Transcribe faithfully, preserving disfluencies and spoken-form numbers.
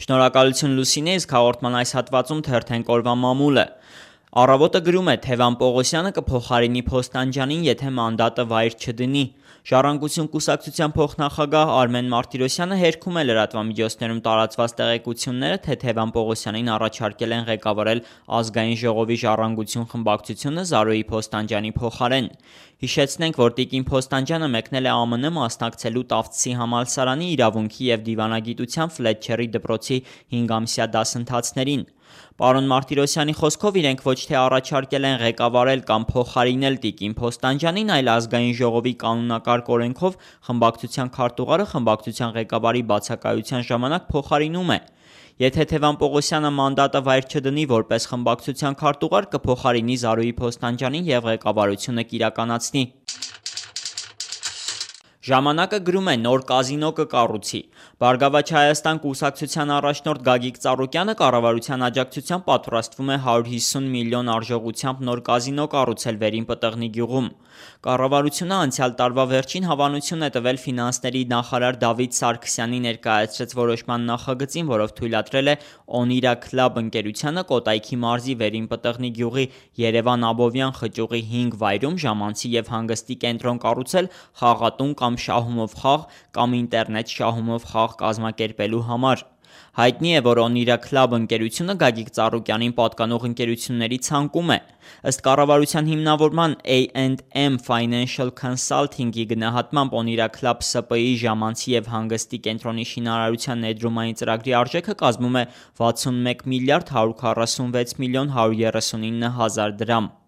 Շնորհակալություն Լուսինե, իսկ հաղորդման այս հատվածում թերթենք օրվա մամուլը։ Առավոտը գրում է Թևան Պողոսյանը կփոխարինի Փոստանջանին, եթե մանդատը վայր չդնի։ Ժառանգություն կուսակցության փոխնախագահ Արմեն Մարտիրոսյանը հերքում է լրատվամիջոցներում տարածված տեղեկությունները, թե Թևան Պողոսյանին առաջարկել են ղեկավարել Ազգային ժողովի Ժառանգություն խմբակցությունը Զարուհի Փոստանջյանի փոխարեն։ Հիշեցնենք, որ Տիկին Փոստանջյանը մեկնել է ԱՄՆ մասնակցելու Տավտսի համալսարանի իրավունքի և դիվանագիտության Ֆլետչերի դպրոցի հինգամսյա դասընթացներին։ Պարոն Մարտիրոսյանի խոսքով իրենք ոչ թե առաջարկել են ղեկավարել կամ փոխարինել Տիկին Փոստանջյանին, այլ Ազգային ժողովի կանոնակարգ օրենքով խմբակցության քարտուղարը խմբակցության ղեկավարի բացակայության ժամանակ փոխարինում է։ Եթե Թևան Պողոսյանը մանդատը վայր չդնի որպես խմբակցության քարտուղար, կփոխարինի Զարուհի Փոստանջյանին և ղեկավարությունը կիրականացնի։ Ժամանակը գրում է նոր կազինո կկառուցի։ Բարգավաճ Հայաստան կուսակցության առաջնորդ Գագիկ Ծառուկյանը կառավարության աջակցությամբ պատրաստվում է հարյուր հիսուն միլիոն արժողությամբ նոր կազինո կառուցել Վերին Պտղնի գյուղում։ Կառավարությունը անցյալ տարվա վերջին հավանություն է տվել ֆինանսների նախարար Դավիթ Սարգսյանի ներկայացրած որոշման նախագծին, որով թույլատրել է Օնիրա Քլաբ ընկերությանը Կոտայքի մարզի Վերին Պտղնի գյուղի Երևան-Աբովյան խճուղի հինգ վայրում ժամանցի և հանգստի կենտրոն կառուցել խաղատուն կամ շահումով խաղ կամ ինտերնետ շահումով խաղ կազմակերպելու համար։ Հայտնի է, որ Օնիրա Քլաբ ընկերությունը Գագիկ Ծառուկյանին պատկանող ընկերությունների ցանկում է։ Ըստ կառավարության հիմնավորման A and M Financial Consulting-ի գնահատմամբ Օնիրա Քլաբ Ս Պ Ի ժամանցի և հանգստի կենտրոնի շինարարության ներդրումային ծրագրի արժեքը կազմում է վաթսունմեկ միլիարդ հարյուր քառասունվեց միլիոն հարյուր երեսունինը հազար դրամ։